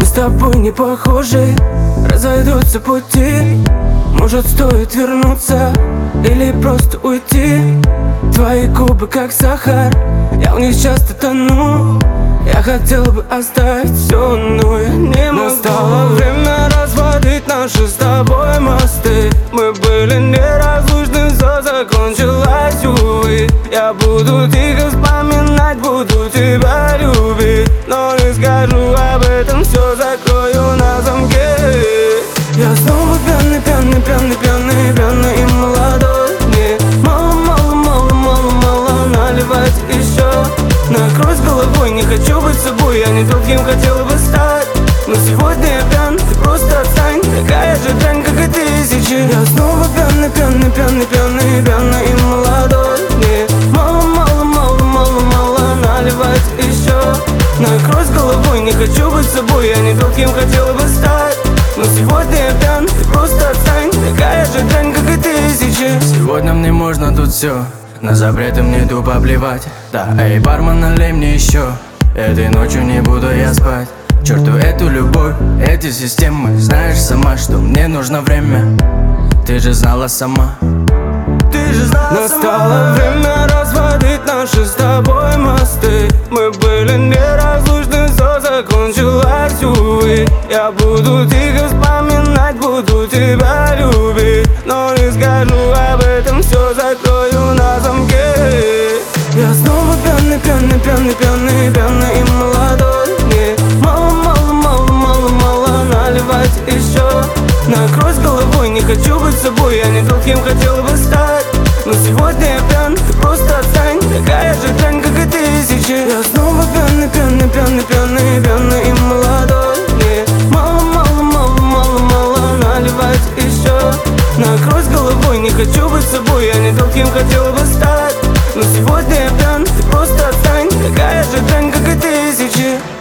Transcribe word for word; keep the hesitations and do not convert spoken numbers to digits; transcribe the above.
с тобой не похожи, разойдутся пути. Может, стоит вернуться или просто уйти? Твои губы как сахар, я в них часто тону. Я хотел бы оставить все, но я не могу. Настало время разводить наши с тобой мосты. Мы были неразлучны, все закончилось, увы. Я буду тихо вспоминать, буду тебя любить, но не скажу об этом, все закрою на замке. Я снова пьяный, пьяный, пьяный, пьяный, пьяный и молодой. Мне мало, мало, мало, мало, мало наливать еще. Накрой с головой, не хочу быть собой, я не тот, кем хотел бы стать. Но сегодня я пьян, ты просто отстань. Такая же дрянь, как и тысячи. Я снова пьяный, пьяный, пьяный, пьяный, пьяный и молодой. Мне мало, мало, мало, мало, мало наливать еще. Накрой с головой, не хочу быть собой, я не тот, кем хотел бы стать. Но сегодня я пьян, ты просто отстань. Такая же дрянь, как и тысячи. Сегодня мне можно тут все, на запреты мне тупо плевать. Да, эй, бармен, налей мне еще. Этой ночью не буду я спать. К черту эту любовь, эти системы. Знаешь сама, что мне нужно время. Ты же знала сама. Ты же знала сама. Настало время разводить наши с тобой мосты. Мы были неразлучны, все закончилось, увы. Я буду тихо вспоминать, буду тебя любить, но не скажу об этом, все закрою на замке. Я снова пьяный, пьяный, пьяный, пьяный, пьяный и молодой. Мне мало, мало, мало, мало, мало наливать еще. Накрой с головой, не хочу быть собой, я не тот, кем хотел бы стать. Но сегодня я пьян, ты просто отстань. Такая же дрянь, как и тысячи. Я снова пьяный, пьяный, пьяный, пьяный, пьяный и молодой. Мне мало, мало, мало, мало, мало наливать еще. Накрой с головой, не хочу быть собой, я не тот, кем хотел бы стать. Но сегодня я пьян, ты просто отстань. Такая же дрянь, как и тысячи.